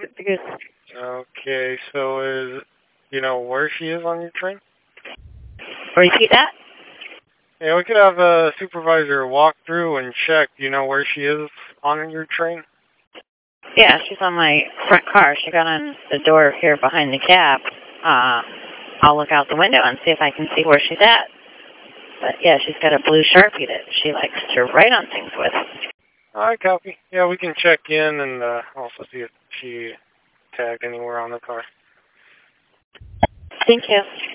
Okay, so you know where she is on your train? Repeat that? Yeah, we could have a supervisor walk through and check. Do you know where she is on your train? Yeah, she's on my front car. She got on the door here behind the cab. I'll look out the window and see if I can see where she's at. But yeah, she's got a blue Sharpie that she likes to write on things with. All right, copy. Yeah, we can check in and also see if she tagged anywhere on the car. Thank you.